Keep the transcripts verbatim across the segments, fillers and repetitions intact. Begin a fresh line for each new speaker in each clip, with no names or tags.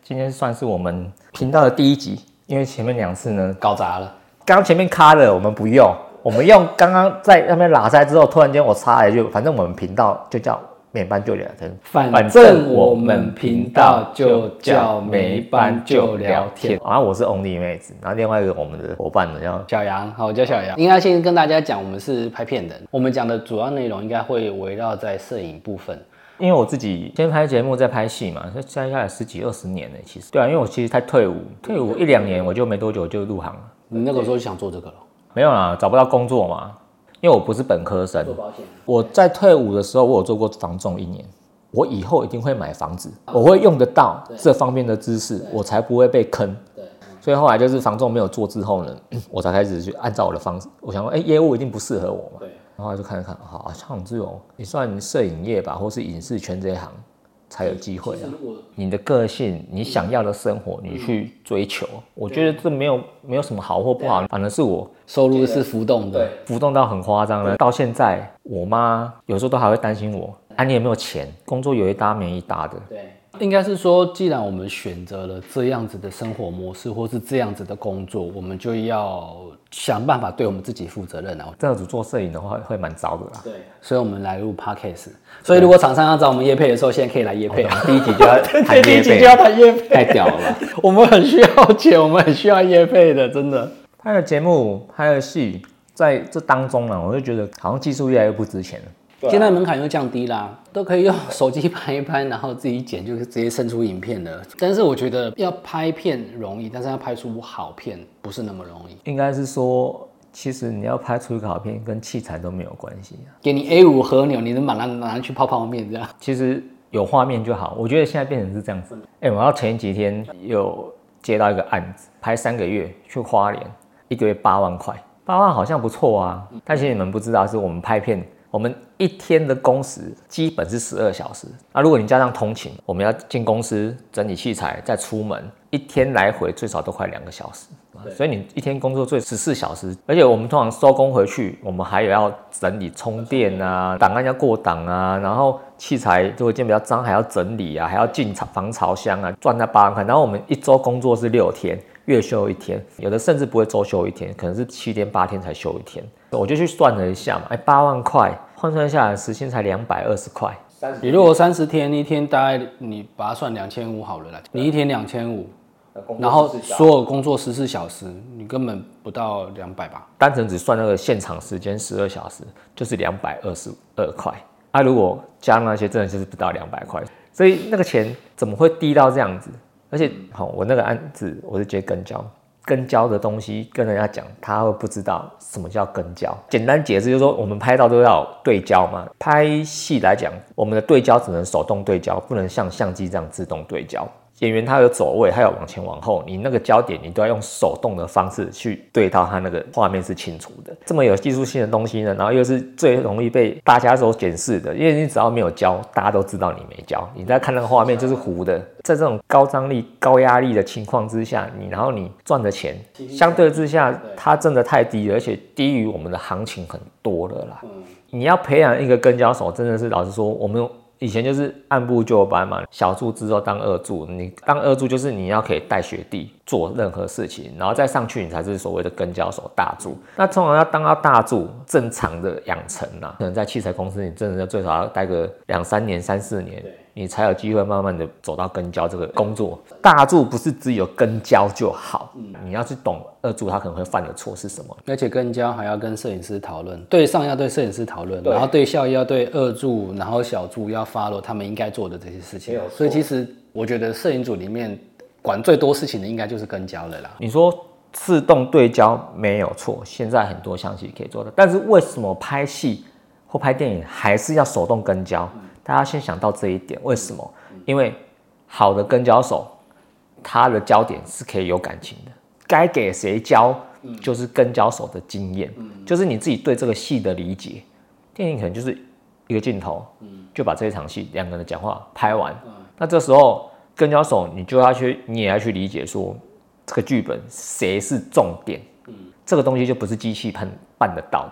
今天算是我们频道的第一集，因为前面两次呢
搞砸了。
刚刚前面卡了，我们不用，我们用刚刚在那边拉塞之后，突然间我插了一句，反正我们频道就叫没班就聊天，
反正我们频道就叫没班就聊天。
然后我是 Only 妹子，然后另外一个我们的伙伴呢叫
小杨，好，我叫小杨。应该先跟大家讲，我们是拍片人，我们讲的主要内容应该会围绕在摄影部分。
因为我自己先拍节目再拍戏嘛，现在下来十几二十年了，其实对啊，因为我其实才退伍，退伍一两年我就没多久就入行了。
你那个时候就想做这个了？
没有啦，找不到工作嘛，因为我不是本科生。
做保险。
我在退伍的时候，我有做过房仲一年。我以后一定会买房子，我会用得到这方面的知识，我才不会被坑。所以后来就是房仲没有做之后呢，我才开始去按照我的方式，我想说，哎、欸，业务一定不适合我嘛。然后就看一看，好像只有你算摄影业吧，或是影视圈这一行才有机会啊。你的个性，你想要的生活，你去追求，我觉得这没有没有什么好或不好，反正是我
收入是浮动的，
浮动到很夸张了。到现在，我妈有时候都还会担心我，啊，你有没有钱？工作有一搭没一搭的。
对。应该是说，既然我们选择了这样子的生活模式，或是这样子的工作，我们就要想办法对我们自己负责任啊。
这样子做摄影的话，会蛮糟的啦。
对，所以我们来录 podcast。所以如果厂商要找我们业配的时候，现在可以来业配。
第一集就要谈业配，
第一集就要谈业配，
太屌了吧！
我们很需要钱，我们很需要业配的，真的。
拍了节目，拍了戏，在这当中呢，我就觉得好像技术越来越不值钱了。
现在门槛又降低啦，都可以用手机拍一拍，然后自己剪，就直接生出影片了。但是我觉得要拍片容易，但是要拍出好片不是那么容易。
应该是说，其实你要拍出一个好片，跟器材都没有关系啊。
给你 A 五 和牛，你能把它拿去泡泡面这样？
其实有画面就好。我觉得现在变成是这样子。哎、欸，我要前几天有接到一个案子，拍三个月去花莲，一个月八万块，八万好像不错啊。但其实你们不知道，是我们拍片。我们一天的工时基本是十二小时，那如果你加上通勤，我们要进公司整理器材，再出门，一天来回最少都快两个小时，所以你一天工作最十四小时，而且我们通常收工回去，我们还有要整理充电啊，档案要过档啊，然后器材如果件比较脏还要整理啊，还要进防潮箱啊，赚那八万块，然后我们一周工作是六天。月休一天，有的甚至不会周休一天，可能是七天八天才休一天。我就去算了一下嘛，哎，八万块换算下来时薪才两百二十块。
你如果三十天，一天大概你把它算两千五好了啦，你一天两千五，然后所有工作十四小时，你根本不到两百吧？
单纯只算那个现场时间十二小时，就是两百二十二块。啊，如果加那些，真的就是不到两百块，所以那个钱怎么会低到这样子？而且，好，我那个案子我是接跟焦，跟焦的东西跟人家讲，他会不知道什么叫跟焦。简单解释就是说，我们拍照都要对焦嘛。拍戏来讲，我们的对焦只能手动对焦，不能像相机这样自动对焦。演员他有走位，他有往前往后，你那个焦点你都要用手动的方式去对到他那个画面是清楚的。这么有技术性的东西呢，然后又是最容易被大家所检视的，因为你只要没有焦，大家都知道你没焦。你在看那个画面就是糊的。在这种高张力、高压力的情况之下，你然后你赚的钱相对之下，它真的太低了，而且低于我们的行情很多了啦。你要培养一个跟焦手，真的是老实说，我们以前就是按部就班嘛，小助之后当二助，你当二助就是你要可以带学弟做任何事情，然后再上去你才是所谓的跟焦手大助。那通常要当到大助，正常的养成啊，可能在器材公司你真的要最少要待个两三年、三四年。你才有机会慢慢的走到跟焦这个工作。大助不是只有跟焦就好，你要去懂二助他可能会犯的错是什么。
而且跟焦还要跟摄影师讨论，对上要对摄影师讨论，然后对下要对二助，然后小助要 follow 他们应该做的这些事情。所以其实我觉得摄影组里面管最多事情的应该就是跟焦了啦。
你说自动对焦没有错，现在很多相机可以做的，但是为什么拍戏或拍电影还是要手动跟焦？大家先想到这一点，为什么？因为好的跟焦手，他的焦点是可以有感情的，该给谁焦，就是跟焦手的经验，就是你自己对这个戏的理解。电影可能就是一个镜头，就把这一场戏两个人的讲话拍完，那这时候跟焦手你就要去，你也要去理解说这个剧本谁是重点，这个东西就不是机器办办得到的。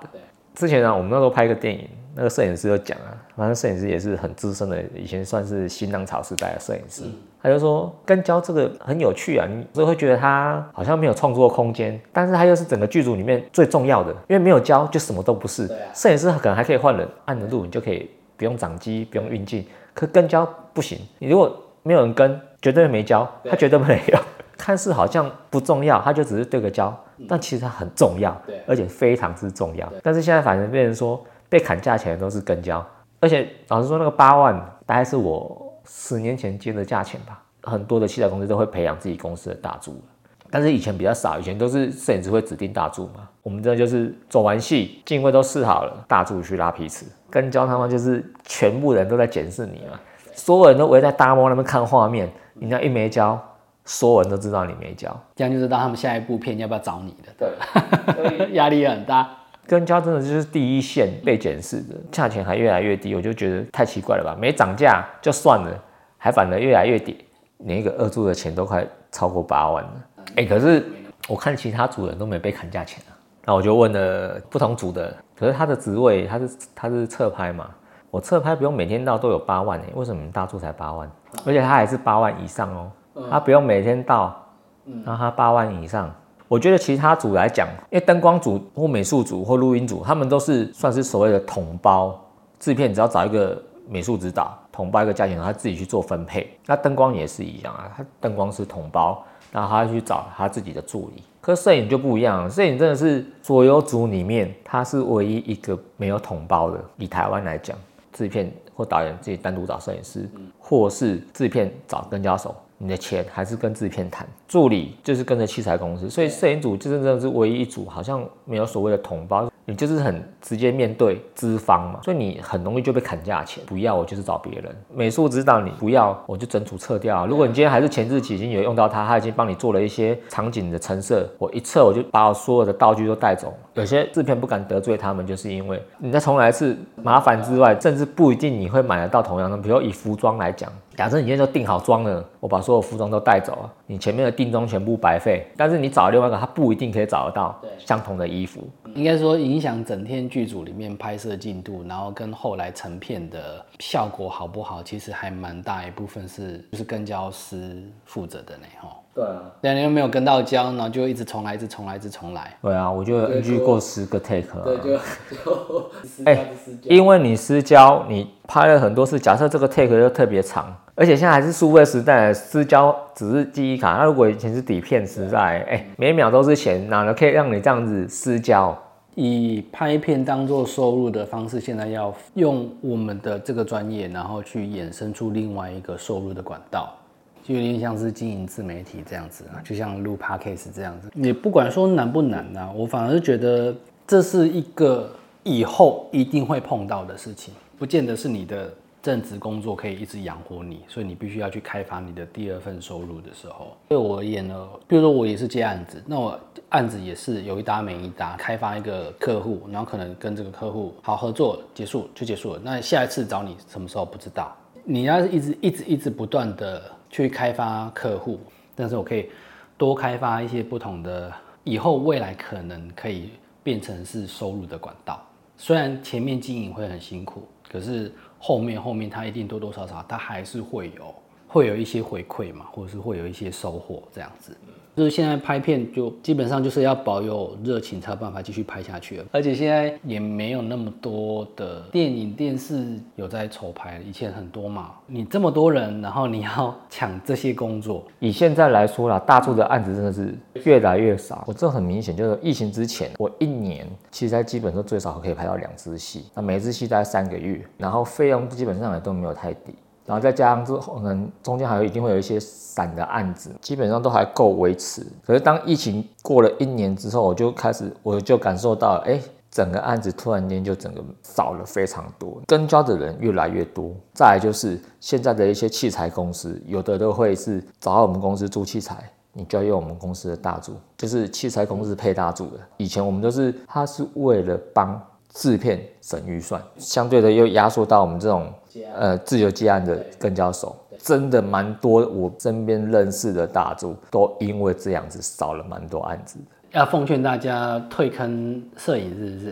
之前啊，我们那时候拍一个电影，那个摄影师就讲啊，反正摄影师也是很资深的，以前算是新浪潮时代的摄影师。嗯、他就说跟焦这个很有趣啊，你就会觉得他好像没有创作空间，但是他又是整个剧组里面最重要的，因为没有焦就什么都不是。摄、啊、影师可能还可以换人，按着录你就可以不用掌机，不用运镜，可跟焦不行，你如果没有人跟，绝对没焦，他绝对没有。看似好像不重要，他就只是对个焦，但其实它很重要，而且非常之重要。但是现在反正变成说被砍价钱的都是跟焦，而且老实说，那个八万大概是我十年前接的价钱吧。很多的器材公司都会培养自己公司的大助，但是以前比较少，以前都是摄影师会指定大助嘛。我们这就是走完戏，镜位都试好了，大助去拉皮尺。跟焦他们就是全部人都在检视你嘛，所有人都围在大幕那边看画面，你那一没焦。所有人都知道你没交，
这样就知道他们下一部片要不要找你的。对，所以压力很大。
跟焦真的就是第一线被检视的，价钱还越来越低，我就觉得太奇怪了吧？没涨价就算了，还反而越来越跌，连一个二助的钱都快超过八万了。哎、欸，可是我看其他组人都没被砍价钱啊，那我就问了不同组的，可是他的职位他是他是侧拍嘛，我侧拍不用每天到都有八万哎、欸，为什么你们大助才八万？而且他还是八万以上哦。他不用每天到，然后他八万以上。我觉得其他组来讲，因为灯光组或美术组或录音组，他们都是算是所谓的统包制片，只要找一个美术指导，统包一个价钱，他自己去做分配。那灯光也是一样啊，他灯光是统包，然后他去找他自己的助理。可是摄影就不一样，摄影真的是所有组里面，他是唯一一个没有统包的。以台湾来讲，制片或导演自己单独找摄影师，或是制片找跟焦手。你的钱还是跟制片谈，助理就是跟着器材公司，所以摄影组就真的是唯一一组，好像没有所谓的统包，你就是很直接面对资方嘛，所以你很容易就被砍价钱。不要我就是找别人，美术指导你不要我就整组撤掉。如果你今天还是前置期已经有用到它，他已经帮你做了一些场景的陈设，我一撤我就把我所有的道具都带走。有些制片不敢得罪他们，就是因为你再重来一次麻烦之外，甚至不一定你会买得到同样的。比如以服装来讲，假设你今天就订好妆了，我把所有服装都带走了，你前面的定妆全部白费。但是你找另外一个，他不一定可以找得到相同的衣服。
应该说影响整天剧组里面拍摄进度，然后跟后来成片的效果好不好，其实还蛮大一部分是就是跟焦师负责的呢，吼。对啊，对，你又没有跟到焦，然后就一直重来，一直重来，一直重来。
对啊，我就 N G 过十个 take 啊。
对，就就
哎、欸，因为你失焦，你拍了很多次，假设这个 take 就特别长，而且现在还是数位时代，失焦只是记忆卡。那如果以前是底片时代，哎、欸，每秒都是钱，哪能可以让你这样子失焦？
以拍片当做收入的方式，现在要用我们的这个专业，然后去衍生出另外一个收入的管道。就有点像是经营自媒体这样子啊，就像录 podcast 这样子。也不管说难不难啊，我反而觉得这是一个以后一定会碰到的事情，不见得是你的正职工作可以一直养活你，所以你必须要去开发你的第二份收入的时候。对我而言呢，比如说我也是接案子，那我案子也是有一搭没一搭，开发一个客户，然后可能跟这个客户好合作，结束就结束了。那下一次找你什么时候不知道，你要一直一直一直不断的去开发客户，但是我可以多开发一些不同的，以后未来可能可以变成是收入的管道。虽然前面经营会很辛苦，可是后面后面它一定多多少少它还是会有会有一些回馈嘛，或者是会有一些收获这样子。就是现在拍片就基本上就是要保有热情才有办法继续拍下去了，而且现在也没有那么多的电影电视有在筹拍，以前很多嘛，你这么多人，然后你要抢这些工作，
以现在来说啦，大助的案子真的是越来越少。我这很明显就是疫情之前，我一年其实基本上最少可以拍到两支戏，那每支戏大概三个月，然后费用基本上也都没有太低。然后再加上之后，可能中间还有一定会有一些散的案子，基本上都还够维持。可是当疫情过了一年之后，我就开始，我就感受到，哎，整个案子突然间就整个少了非常多，跟焦的人越来越多。再来就是现在的一些器材公司，有的都会是找到我们公司租器材，你就要用我们公司的大助，就是器材公司配大助的。以前我们都是，他是为了帮制片省预算，相对的又压缩到我们这种呃自由接案的跟焦手，真的蛮多。我身边认识的大助都因为这样子少了蛮多案子的。
要奉劝大家退坑摄影是不是？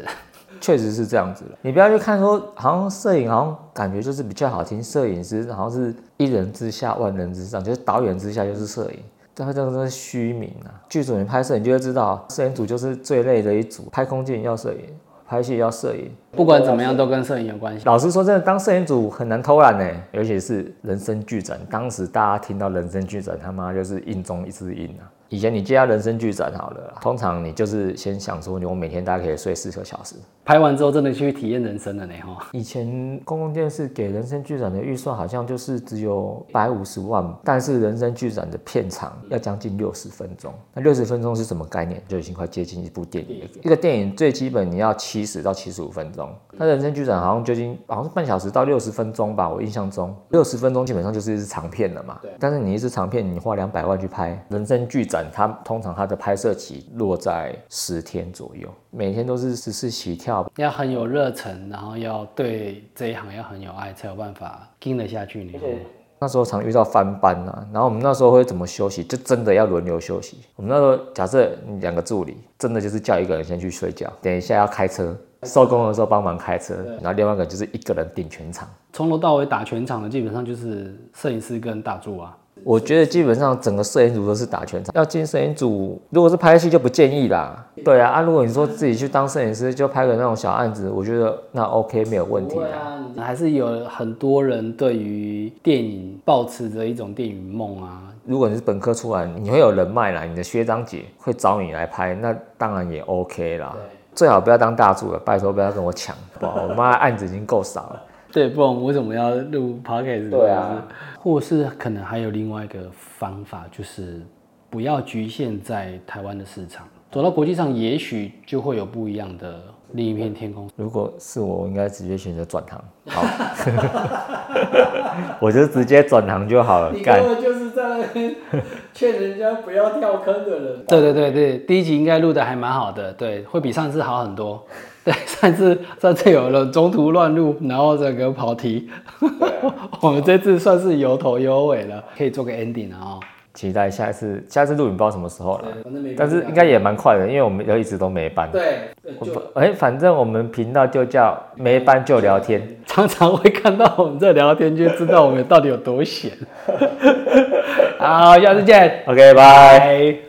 确实是这样子的。你不要去看说，好像摄影好像感觉就是比较好听，摄影师好像是一人之下万人之上，就是导演之下就是摄影。这真的是虚名啊！剧组你拍摄，你就会知道，摄影组就是最累的一组，拍空镜要摄影，拍戏要摄影，
不管怎么样都跟摄影有关系。
老实说，真的当摄影组很难偷懒呢，尤其是人生剧展。当时大家听到人生剧展，他妈就是印中一支印啊！以前你接到人生剧展好了，通常你就是先想说，我每天大概可以睡四个小时。
拍完之后真的去体验人生了呢哈。
以前公共电视给人生剧展的预算好像就是只有一百五十万，但是人生剧展的片长要将近六十分钟。那六十分钟是什么概念？就已经快接近一部电影了。一个电影最基本你要七十到七十五分钟，那人生剧展好像就已经好像是半小时到六十分钟吧，我印象中六十分钟基本上就是一支长片了嘛。但是你一支长片你花两百万去拍人生剧展，它通常它的拍摄期落在十天左右，每天都是十四起跳。
要很有热忱，然后要对这一行要很有爱，才有办法盯得下去。你
那时候常遇到翻班啊，然后我们那时候会怎么休息？就真的要轮流休息。我们那时候假设两个助理，真的就是叫一个人先去睡觉，等一下要开车，收工的时候帮忙开车，然后另外一个就是一个人顶全场，
从头到尾打全场的基本上就是摄影师跟大助啊。
我觉得基本上整个摄影组都是打全场，要进摄影组，如果是拍戏就不建议啦。对啊，啊如果你说自己去当摄影师，就拍个那种小案子，我觉得那 OK 没有问题啊。
还是有很多人对于电影抱持着一种电影梦啊。
如果你是本科出来，你会有人脉啦，你的学长姐会找你来拍，那当然也 OK 啦。最好不要当大助了，拜托不要跟我抢，我妈案子已经够少了。
对，不然我为什么要录 podcast？
对啊，
或是可能还有另外一个方法，就是不要局限在台湾的市场，走到国际上，也许就会有不一样的另一片天空。
如果是我，我应该直接选择转行。好，我就直接转行就好了。
你根本就是在那边劝人家不要跳坑的人。对对对对，第一集应该录的还蛮好的，对，会比上次好很多。对，上次上次有了中途乱录，然后整个跑题，我们这次算是有头有尾了，可以做个 ending 啊、哦。
期待下一次，下一次录影不知道什么时候了，但是应该也蛮快的，因为我们一直都没班。
对，
哎，反正我们频道就叫没班就聊天，
常常会看到我们这聊天，就知道我们到底有多闲。好，下次见
，OK， 拜。